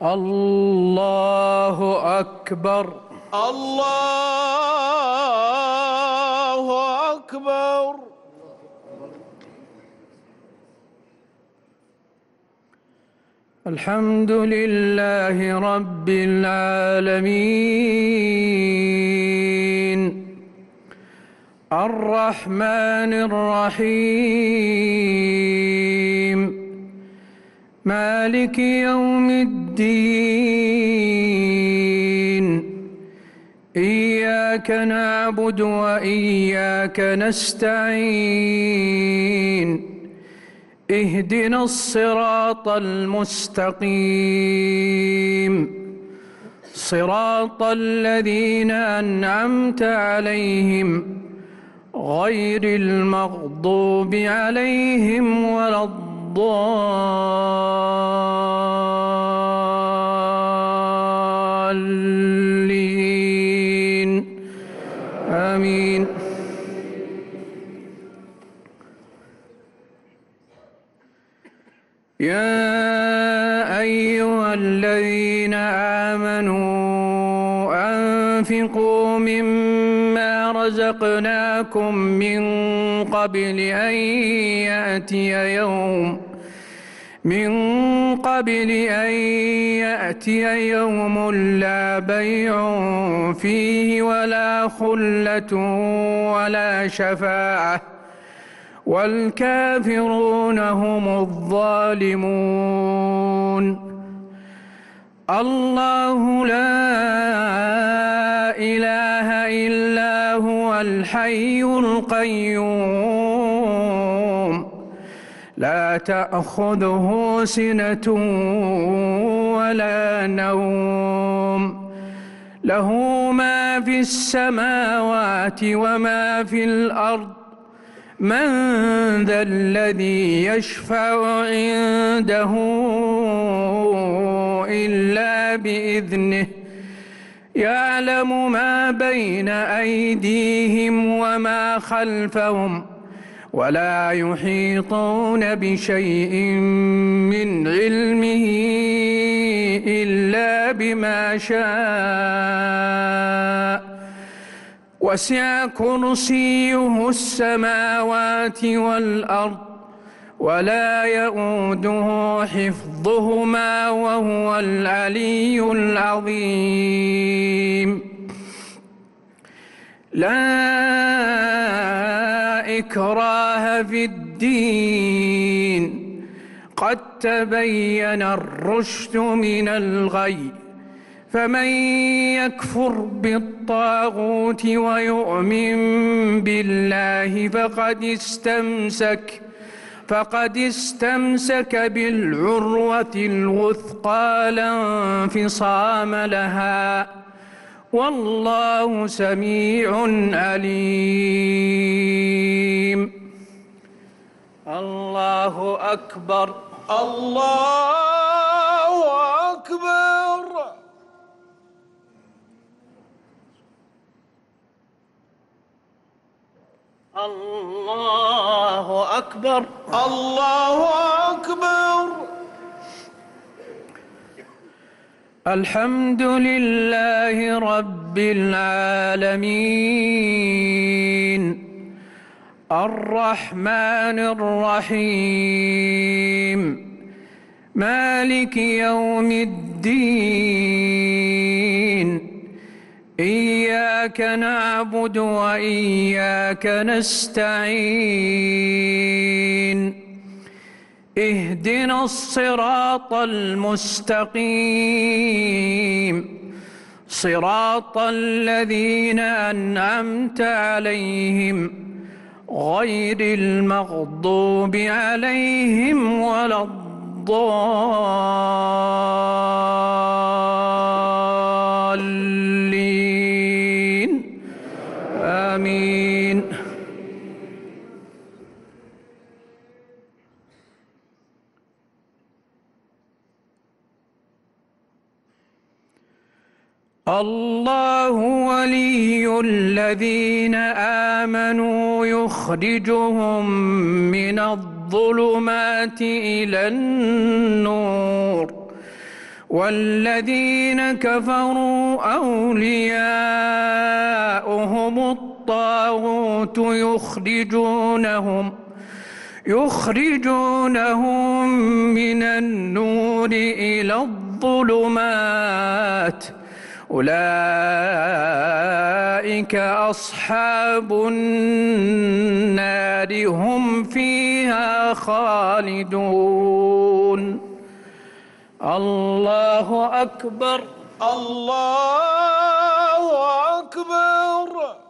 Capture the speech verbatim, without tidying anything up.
الله أكبر. الله أكبر. الحمد لله رب العالمين الرحمن الرحيم مالك يوم الدين إياك نعبد وإياك نستعين اهدنا الصراط المستقيم صراط الذين أنعمت عليهم غير المغضوب عليهم ولا الضالين آمين. يا أيها الذين آمنوا أنفقوا مما رزقناكم من قبل أن يأتي يوم من قبل أن يأتي يوم لا بيع فيه ولا خلة ولا شفاعة والكافرون هم الظالمون. الله لا إله إلا هو الحي القيوم لا تأخذه سنة ولا نوم له ما في السماوات وما في الأرض من ذا الذي يشفع عنده إلا بإذنه يعلم ما بين أيديهم وما خلفهم ولا يحيطون بشيء من علمه إلا بما شاء وسع كرسيه السماوات والأرض ولا يؤوده حفظهما وهو العلي العظيم. لا إكراه في الدين قد تبين الرشد من الغي فمن يكفر بالطاغوت ويؤمن بالله فقد استمسك فقد استمسك بالعروة الوثقى لا انفصام لها والله سميع عليم. الله أكبر. الله أكبر. الله أكبر. الله أكبر. الحمد لله رب العالمين الرحمن الرحيم مالك يوم الدين إياك نعبد وإياك نستعين اهدنا الصراط المستقيم صراط الذين أنعمت عليهم غير المغضوب عليهم ولا الضالين آمين. الله ولي الذين آمنوا يخرجهم من الظلمات إلى النور والذين كفروا أولياؤهم الطاغوت يخرجونهم يخرجونهم من النور إلى الظلمات أولئك أصحاب النار هم فيها خالدون. الله أكبر. الله أكبر.